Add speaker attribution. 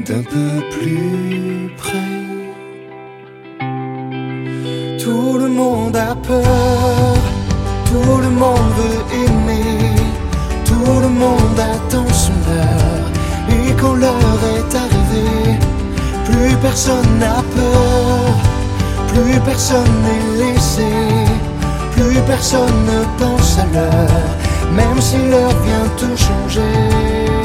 Speaker 1: d'un peu plus près. Tout le monde a peur, tout le monde veut aimer, tout le monde attend son heure. Et quand l'heure est arrivée, plus personne n'a peur, plus personne n'est laissé, plus personne ne pense à l'heure, même si l'heure vient tout changer.